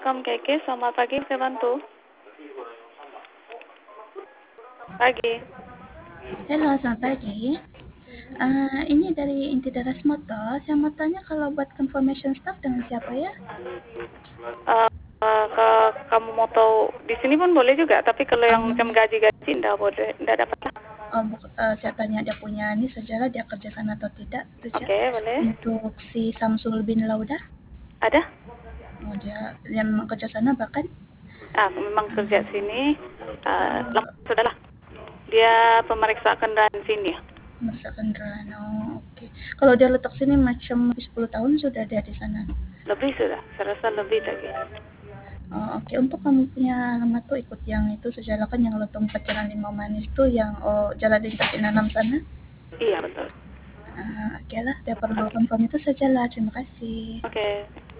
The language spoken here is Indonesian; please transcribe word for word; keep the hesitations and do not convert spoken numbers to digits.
Welcome Keke, selamat pagi, saya bantu. Pagi. Halo, selamat pagi. Uh, ini dari Inti Teras Motor. Saya mau tanya kalau buat confirmation staff dengan siapa ya? Uh, uh, ke, kamu mau tahu di sini pun boleh juga, tapi kalau yang Um, macam gaji-gaji enggak boleh, enggak dapat. oh, uh, saya tanya dia punya ini sajalah dia kerja sana atau tidak. Oke, okay, boleh. Untuk si Samsul bin Lauda. Ada? Oh, dia yang memang kerja sana bahkan? Ah, memang kerja sini. Uh, uh, sudahlah. Dia pemeriksa kendaraan sini. Pemeriksa kendaraan. Oh, oke. Okay. Kalau dia letak sini macam sepuluh tahun sudah dia di sana. Lebih sudah, saya rasa lebih lagi. Oh, oke, okay. Untuk kamu punya alamat tuh ikut yang itu sejalan kan yang Lotong empat Jalan Lima Manis tuh yang oh Jalan Lintas Inanam sana. Iya betul. Uh, oke okay lah, dia perlu okay. Confirm itu sajalah. Terima kasih. Oke. Okay.